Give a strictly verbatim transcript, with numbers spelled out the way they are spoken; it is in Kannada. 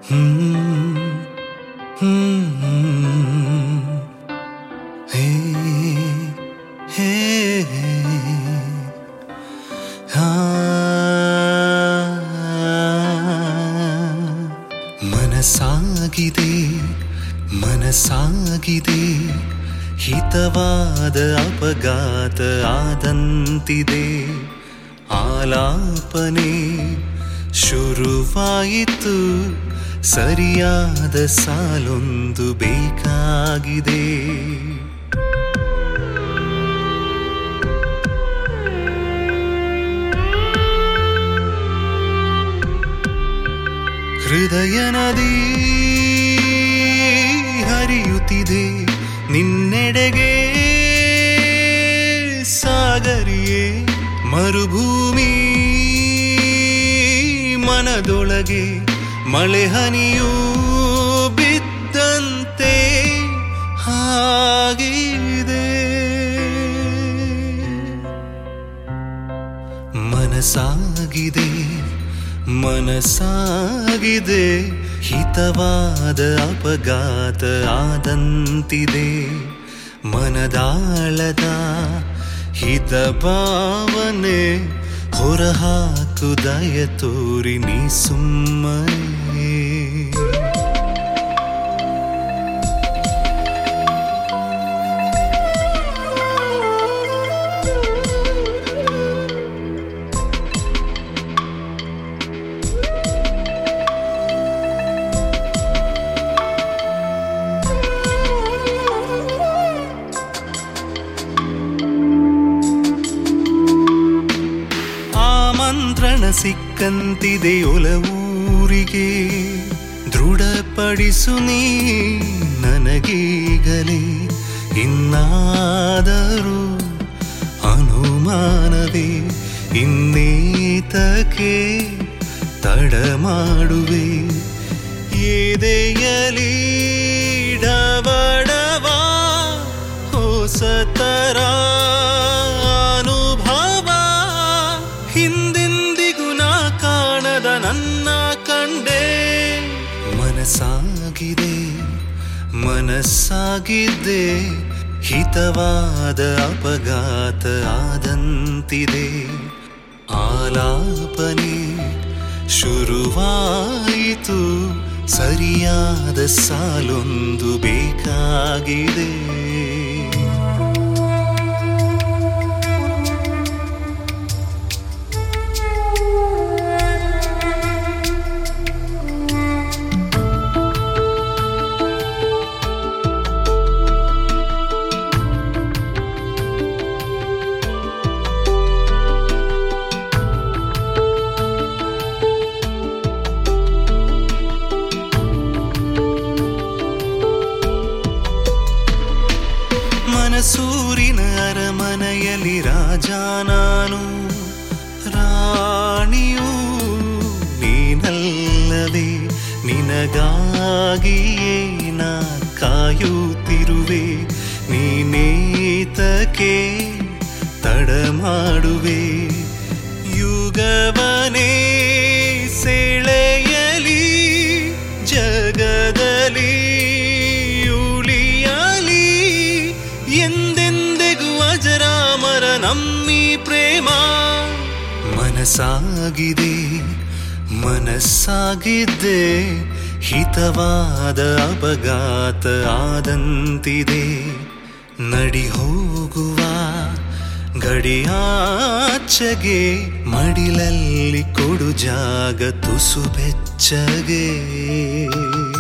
ಹ್ಮ್ ಹ್ಮ್ ಹೇ ಹೇ ಹಾ ಮನಸಾಗಿದೆ ಮನಸಾಗಿದೆ ಹಿತವಾದ ಅಪಘಾತ ಆದಂತಿದೆ ಆಲಾಪನೆ ಶುರುವಾಯಿತು ಸರಿಯಾದ ಸಾಲೊಂದು ಬೇಕಾಗಿದೆ ಹೃದಯ ನದಿ ಹರಿಯುತ್ತಿದೆ ನಿನ್ನೆಡೆಗೆ ಸಾಗರಿಯೇ ಮರುಭೂಮಿ ಮನದೊಳಗೆ ಮಳೆ ಹನಿಯೂ ಬಿದ್ದಂತೆ ಆಗಿದೆ ಮನಸಾಗಿದೆ ಮನಸಾಗಿದೆ ಹಿತವಾದ ಅಪಘಾತ ಆದಂತಿದೆ ಮನದಾಳದ ಹಿತ ಭಾವನೆ ಹೊರಹಾಕು ದಯ ತೋರಿ ನೀ ಸುಮ್ಮನೆ ಮಂತ್ರಣ ಸಿಕ್ಕಂತಿದೆ ಒಲವೂರಿಗೆ ದೃಢಪಡಿಸು ನೀ ನನಗೀಗಲೇ ಇನ್ನಾದರೂ ಅನುಮಾನವೇ ಇನ್ನೇತಕ್ಕೆ ತಡ ಮಾಡುವೆ ಎದೆಯಲಿ ಡವಡವ ಹೊಸತರ ಹಿಂದೆಂದಿಗೂ ನಾ ಕಾಣದ ನನ್ನ ಕಂಡೆ ಮನಸಾಗಿದೆ ಮನಸ್ಸಾಗಿದೆ ಹಿತವಾದ ಅಪಘಾತ ಆದಂತಿದೆ ಆಲಾಪನೆ ಶುರುವಾಯಿತು ಸರಿಯಾದ ಸಾಲೊಂದು ಬೇಕಾಗಿದೆ ಮನಸೂರಿನ ಅರಮನೆಯಲ್ಲಿ ರಾಜ ನಾನು ರಾಣಿಯೂ ನೀನಲ್ಲವೇ ನಿನಗಾಗಿಯೇ ನಾ ಕಾಯುತ್ತಿರುವೆ ನೀನೇತಕ್ಕೆ ತಡ ಮಾಡುವೆ ಯುಗವನೇ ಸೆಳೆಯಲಿ ಜಗದಲ್ಲಿ ಎಂದೆಂದಿಗೂ ಅಜರಾಮರ ನಮ್ಮಿ ಪ್ರೇಮ ಮನಸಾಗಿದೆ ಮನಸ್ಸಾಗಿದೆ ಹಿತವಾದ ಅಪಘಾತ ಆದಂತಿದೆ ನಡಿ ಹೋಗುವ ಗಡಿಯಾಚೆಗೆ ಮಡಿಲಲ್ಲಿ ಕೊಡು ಜಾಗ ತುಸು ಬೆಚ್ಚಗೆ